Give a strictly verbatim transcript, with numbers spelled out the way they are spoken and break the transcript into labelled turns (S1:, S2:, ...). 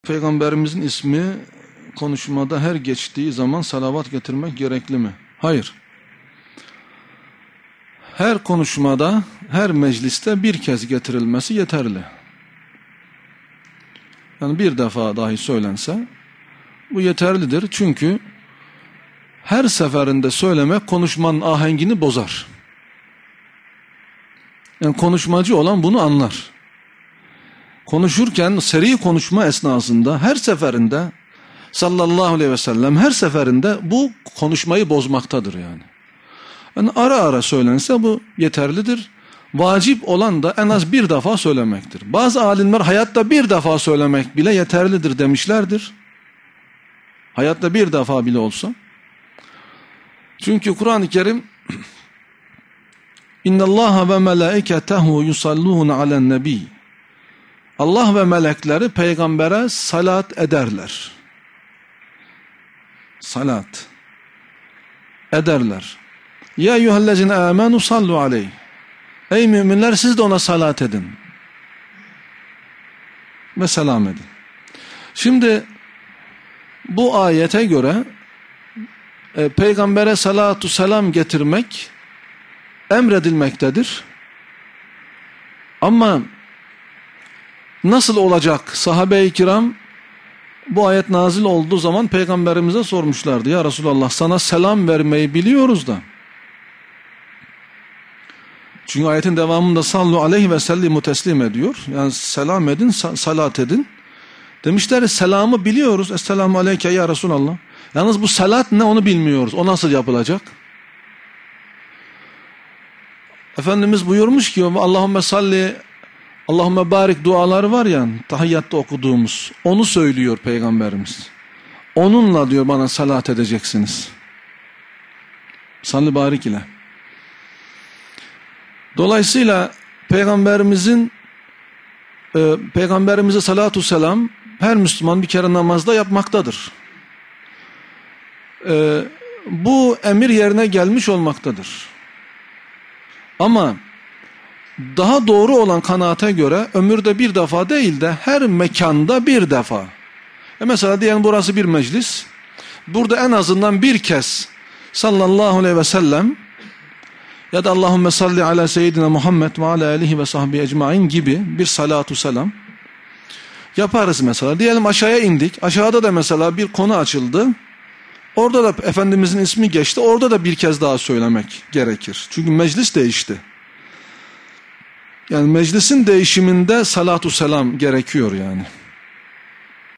S1: Peygamberimizin ismi konuşmada her geçtiği zaman salavat getirmek gerekli mi? Hayır. Her konuşmada, her mecliste bir kez getirilmesi yeterli. Yani bir defa dahi söylense bu yeterlidir. Çünkü her seferinde söylemek konuşmanın ahengini bozar. Yani konuşmacı olan bunu anlar. Konuşurken seri konuşma esnasında her seferinde sallallahu aleyhi ve sellem her seferinde bu konuşmayı bozmaktadır yani. Yani ara ara söylense bu yeterlidir. Vacip olan da en az bir defa söylemektir. Bazı alimler hayatta bir defa söylemek bile yeterlidir demişlerdir. Hayatta bir defa bile olsa. Çünkü Kur'an-ı Kerim İnnallâhe ve melâiketehu yusallûne alen nebî. Allah ve melekleri peygambere salat ederler. Salat ederler. Ya eyyühellezine âmenû sallu aleyh. Ey müminler siz de ona salat edin. Ve selam edin. Şimdi bu ayete göre e, peygambere salatu selam getirmek emredilmektedir. Ama nasıl olacak? Sahabe-i kiram bu ayet nazil olduğu zaman peygamberimize sormuşlardı. Ya Resulallah sana selam vermeyi biliyoruz da. Çünkü ayetin devamında sallu aleyhi ve sellimu teslim ediyor. Yani selam edin, salat edin. Demişler selamı biliyoruz. Esselamu aleyke ya Resulallah. Yalnız bu salat ne onu bilmiyoruz. O nasıl yapılacak? Efendimiz buyurmuş ki Allahümme salli Allahümme barik duaları var ya tahiyyatta okuduğumuz. Onu söylüyor peygamberimiz. Onunla diyor bana salat edeceksiniz. Salli barik ile. Dolayısıyla peygamberimizin e, peygamberimize salatu selam her Müslüman bir kere namazda yapmaktadır. E, bu emir yerine gelmiş olmaktadır. Ama daha doğru olan kanaate göre ömürde bir defa değil de her mekanda bir defa. E mesela diyelim burası bir meclis. Burada en azından bir kez sallallahu aleyhi ve sellem ya da Allahümme salli ala seyyidina Muhammed ve ala alihi ve sahbihi ecmain gibi bir salatu selam yaparız mesela. Diyelim aşağıya indik. Aşağıda da mesela bir konu açıldı. Orada da Efendimizin ismi geçti. Orada da bir kez daha söylemek gerekir. Çünkü meclis değişti. Yani meclisin değişiminde salatu selam gerekiyor yani.